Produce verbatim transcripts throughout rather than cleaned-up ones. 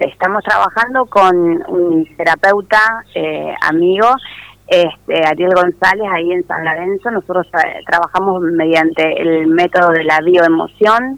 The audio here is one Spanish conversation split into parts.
este, estamos trabajando con un terapeuta eh, amigo, este, Ariel González, ahí en San Lorenzo. Nosotros tra trabajamos mediante el método de la bioemoción,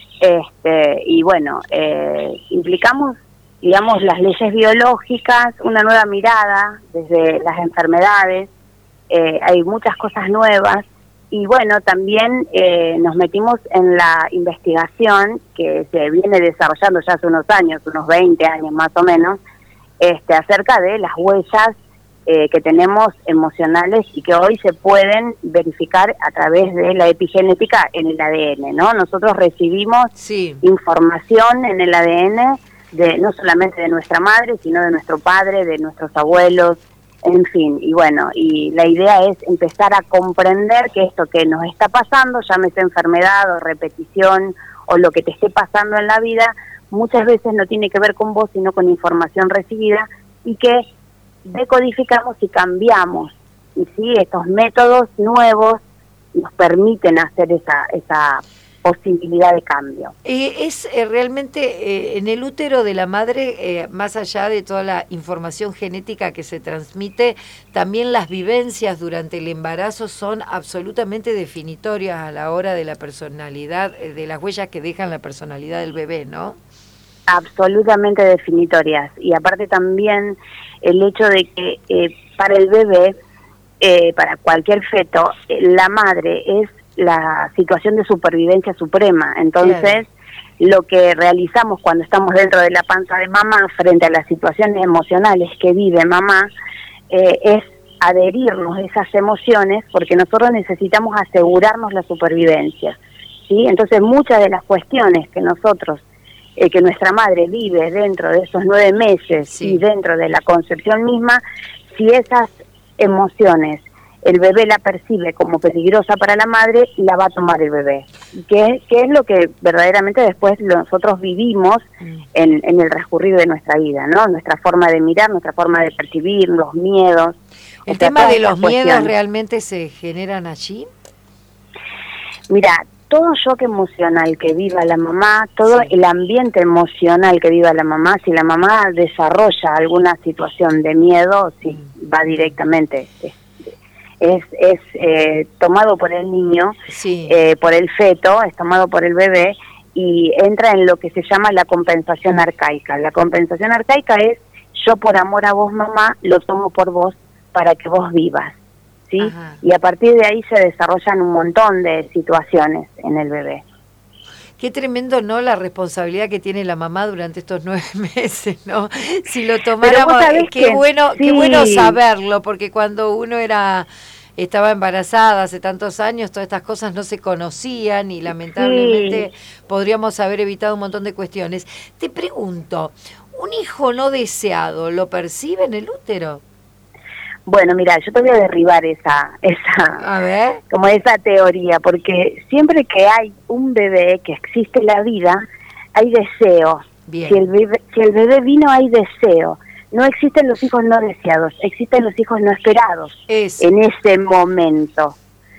este, y bueno, eh, implicamos, digamos, las leyes biológicas, una nueva mirada desde las enfermedades, eh, hay muchas cosas nuevas. Y bueno, también eh, nos metimos en la investigación que se viene desarrollando ya hace unos años, unos veinte años más o menos, este, acerca de las huellas eh, que tenemos emocionales y que hoy se pueden verificar a través de la epigenética en el A D N, ¿no? Nosotros recibimos sí. información en el A D N, de no solamente de nuestra madre, sino de nuestro padre, de nuestros abuelos, en fin, y bueno, y la idea es empezar a comprender que esto que nos está pasando, llámese enfermedad o repetición o lo que te esté pasando en la vida, muchas veces no tiene que ver con vos, sino con información recibida, y que decodificamos y cambiamos. Y sí, estos métodos nuevos nos permiten hacer esa esa posibilidad de cambio. Eh, es eh, realmente eh, en el útero de la madre, eh, más allá de toda la información genética que se transmite, también las vivencias durante el embarazo son absolutamente definitorias a la hora de la personalidad, eh, de las huellas que dejan la personalidad del bebé, ¿no? Absolutamente definitorias. Y aparte también el hecho de que eh, para el bebé, eh, para cualquier feto, eh, la madre es la situación de supervivencia suprema. Entonces, claro, lo que realizamos cuando estamos dentro de la panza de mamá frente a las situaciones emocionales que vive mamá, eh, es adherirnos a esas emociones, porque nosotros necesitamos asegurarnos la supervivencia, ¿sí? Entonces, muchas de las cuestiones que nosotros, eh, que nuestra madre vive dentro de esos nueve meses, sí, y dentro de la concepción misma, si esas emociones el bebé la percibe como peligrosa para la madre, la va a tomar el bebé. Que, que es lo que verdaderamente después nosotros vivimos en, en el transcurrido de nuestra vida, ¿no? Nuestra forma de mirar, nuestra forma de percibir, los miedos. ¿El tema de los miedos realmente se generan allí? Mira, todo shock emocional que viva la mamá, todo, sí, el ambiente emocional que viva la mamá, si la mamá desarrolla alguna situación de miedo, sí, va directamente, es es eh, tomado por el niño, sí, eh, por el feto, es tomado por el bebé y entra en lo que se llama la compensación arcaica. La compensación arcaica es: yo por amor a vos, mamá, lo tomo por vos para que vos vivas, ¿sí? Ajá. Y a partir de ahí se desarrollan un montón de situaciones en el bebé. Qué tremendo, ¿no?, la responsabilidad que tiene la mamá durante estos nueve meses, ¿no? Si lo tomáramos, qué que, bueno, sí, qué bueno saberlo, porque cuando uno era estaba embarazada hace tantos años, todas estas cosas no se conocían y lamentablemente sí, podríamos haber evitado un montón de cuestiones. Te pregunto, ¿un hijo no deseado lo percibe en el útero? Bueno, mira, yo te voy a derribar esa, esa, a ver, como esa teoría, porque siempre que hay un bebé, que existe la vida, hay deseo. Bien. Si el bebé, si el bebé vino, hay deseo. No existen los hijos no deseados, existen los hijos no esperados. Es. En ese momento,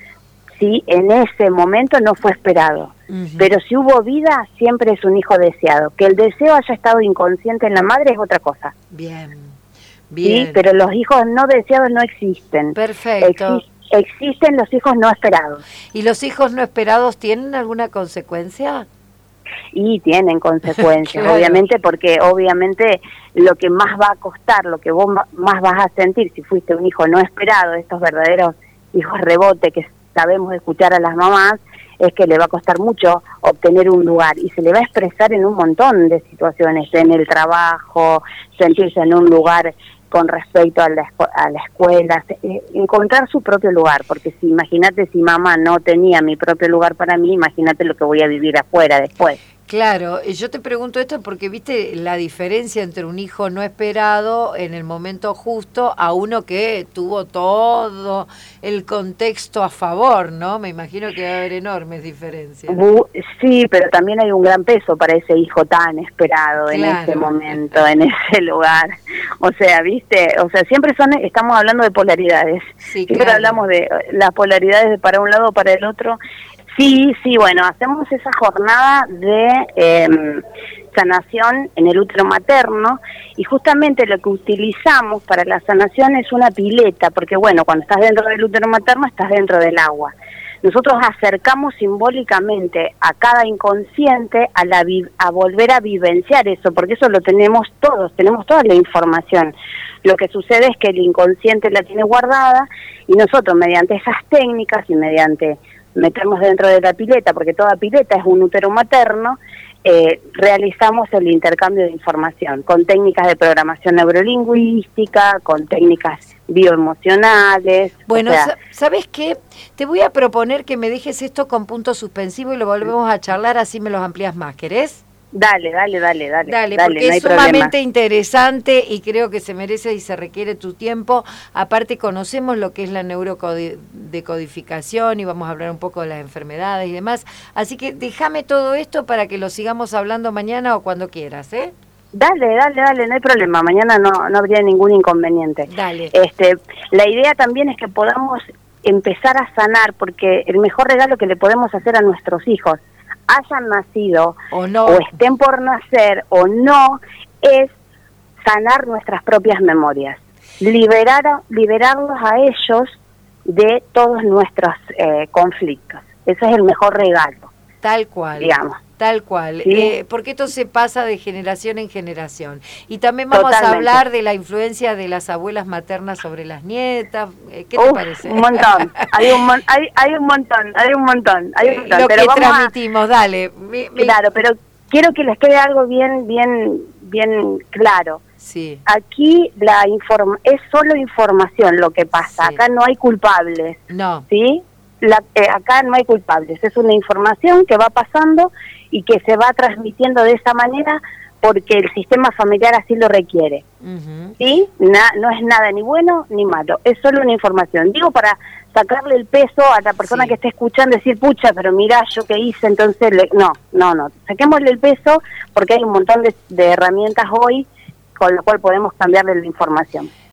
sí, en ese momento no fue esperado. Uh-huh. Pero si hubo vida, siempre es un hijo deseado. Que el deseo haya estado inconsciente en la madre es otra cosa. Bien. Bien. Sí, pero los hijos no deseados no existen. Perfecto. Exi- existen los hijos no esperados. ¿Y los hijos no esperados tienen alguna consecuencia? Y tienen consecuencias, claro, obviamente, porque obviamente lo que más va a costar, lo que vos más vas a sentir si fuiste un hijo no esperado, estos verdaderos hijos rebote que sabemos escuchar a las mamás, es que le va a costar mucho obtener un lugar y se le va a expresar en un montón de situaciones, en el trabajo, sentirse en un lugar con respecto a la, a la escuela, eh, encontrar su propio lugar, porque si imagínate si mamá no tenía mi propio lugar para mí, imagínate lo que voy a vivir afuera después. Claro, yo te pregunto esto porque viste la diferencia entre un hijo no esperado en el momento justo a uno que tuvo todo el contexto a favor, ¿no? Me imagino que va a haber enormes diferencias. Sí, pero también hay un gran peso para ese hijo tan esperado, claro, en ese momento, en ese lugar. O sea, viste, o sea, siempre son, estamos hablando de polaridades. Sí, siempre claro, hablamos de las polaridades de para un lado o para el otro. Sí, sí, bueno, hacemos esa jornada de, eh, sanación en el útero materno, y justamente lo que utilizamos para la sanación es una pileta, porque bueno, cuando estás dentro del útero materno estás dentro del agua. Nosotros acercamos simbólicamente a cada inconsciente a, la vi- a volver a vivenciar eso, porque eso lo tenemos todos, tenemos toda la información. Lo que sucede es que el inconsciente la tiene guardada y nosotros mediante esas técnicas y mediante meternos dentro de la pileta, porque toda pileta es un útero materno, eh, realizamos el intercambio de información con técnicas de programación neurolingüística, con técnicas bioemocionales. Bueno, o sea, ¿sabes qué? Te voy a proponer que me dejes esto con punto suspensivo y lo volvemos a charlar, así me los amplías más, ¿querés? Dale, dale, dale, dale. Dale, dale porque no es sumamente problema. Interesante y creo que se merece y se requiere tu tiempo. Aparte conocemos lo que es la neurodecodificación y vamos a hablar un poco de las enfermedades y demás. Así que déjame todo esto para que lo sigamos hablando mañana o cuando quieras, ¿eh? Dale, dale, dale, no hay problema. Mañana no, no habría ningún inconveniente. Dale. Este, la idea también es que podamos empezar a sanar, porque el mejor regalo que le podemos hacer a nuestros hijos, hayan nacido o, no. o estén por nacer o no, es sanar nuestras propias memorias, liberar liberarlos a ellos de todos nuestros eh, conflictos. Ese es el mejor regalo. Tal cual. Digamos. Tal cual, ¿Sí? eh, porque esto se pasa de generación en generación. Y también vamos Totalmente. a hablar de la influencia de las abuelas maternas sobre las nietas. ¿Qué te Uf, parece? Un montón, hay un, mon hay, hay un montón, hay un montón, hay un montón. Lo pero que vamos transmitimos, a... dale. Mi, mi... Claro, pero quiero que les quede algo bien, bien, bien claro. Sí. Aquí la informa es solo información lo que pasa, Sí. acá no hay culpables. No. ¿Sí? La, eh, acá no hay culpables, es una información que va pasando y que se va transmitiendo de esa manera porque el sistema familiar así lo requiere. Uh-huh. ¿Sí? Na, no es nada ni bueno ni malo, es solo una información. Digo, para sacarle el peso a la persona Sí. que esté escuchando, decir, pucha, pero mirá yo qué hice, entonces, le... no, no, no, saquémosle el peso porque hay un montón de, de herramientas hoy con lo cual podemos cambiarle la información.